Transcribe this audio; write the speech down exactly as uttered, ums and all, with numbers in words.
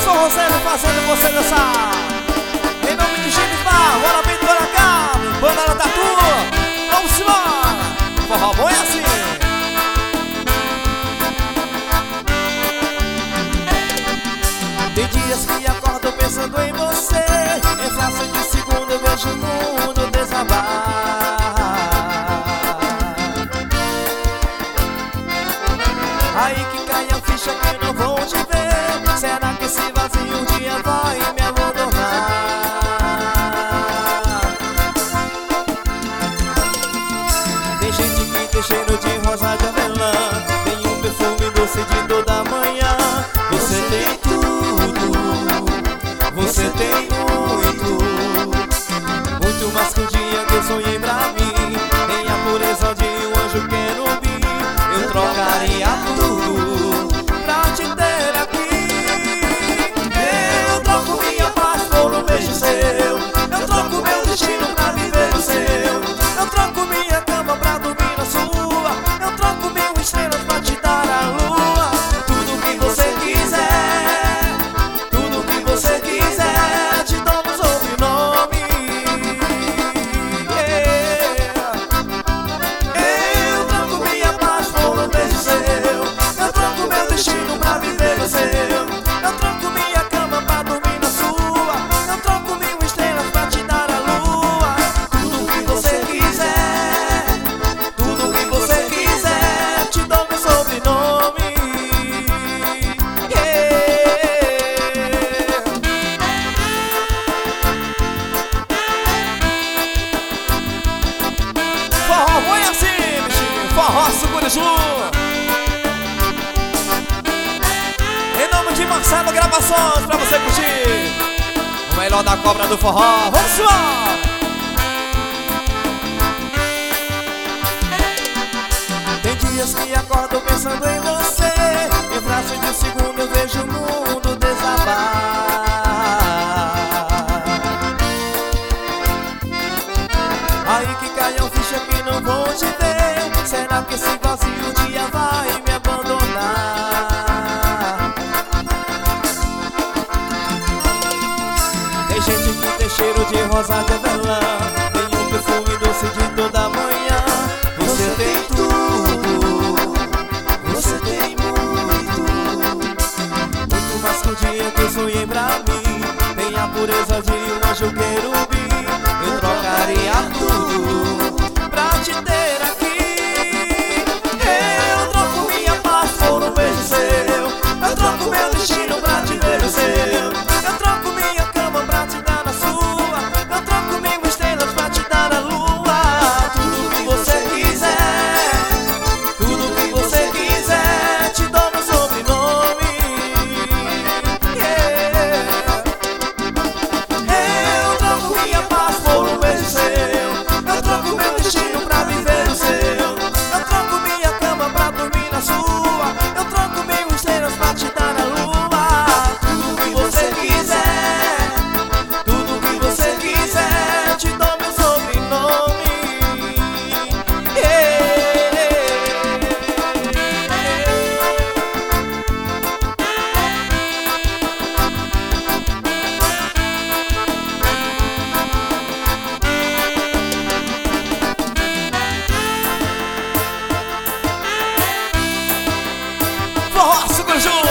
forrozeiro fazendo você dançar. Em nome de James Bar, Bora Bem do Guaracá, Banana Tatu. Vamos embora, forró bom é assim. Tem dias que acordo pensando em você. Em fração de segundo eu vejo o mundo desabar. Aí que cai a ficha que não vou te ver. Será que esse vazio um dia vai me abandonar? Tem gente que tem cheiro de rosa de avelã, tem um perfume doce de toda manhã. Você tem tudo, você tem muito, muito mais que o dia que eu sonhei pra mim. Tem a pureza de um anjo querubim. Eu trocaria tudo pra te ter aqui. Eu troco minha paz por um beijo seu. Eu troco meu destino pra viver o seu. Eu troco minha cama pra dormir na sua. Eu troco mil estrelas pra te dar a lua. Tudo que você quiser, tudo que você quiser, te dou meu sobrenome. Yeah. Eu troco minha paz por um beijo seu. Eu troco meu destino pra viver o seu. Eu troco minha cama pra dormir na sua. Eu troco mil estrelas pra te dar a lua. Tudo que você quiser, tudo que você quiser, te dou meu sobrenome. Yeah. Forró bom é assim, bichinho. Forró Sucurizu. Em nome de Marcelo Gravações, pra você curtir o melhor da cobra do forró. Vamos embora! Tem dias que acordo pensando em você. Em fração de um segundo eu vejo o mundo desabar. Aí que cai a ficha que não vou te ver. Será que esse vazio um dia vai me abandonar? Tem gente que tem cheiro de rosa de avelã, tem um perfume doce de toda manhã. Você tem tudo, você tem muito, muito mais que o dia que eu sonhei pra mim. Tem a pureza de um anjo querubim. Eu trocaria tudo pra te ter aqui. Eu troco minha paz por um beijo seu. Eu troco meu destino pra te ver o seu. Eu troco minha cama pra te dar a sua. Eu troco mil estrelas pra te dar a lua. Tudo que você quiser, tudo que você quiser, te dou meu sobrenome. Yeah. Eu troco minha paz por um beijo seu. Eu troco meu destino pra viver o seu. Eu troco minha cama pra dormir na sua. Eu troco mil estrelas pra te dar a lua. Tudo que você quiser, tudo que você quiser, te dou meu sobrenome. Yeah. Forró Sucurizu.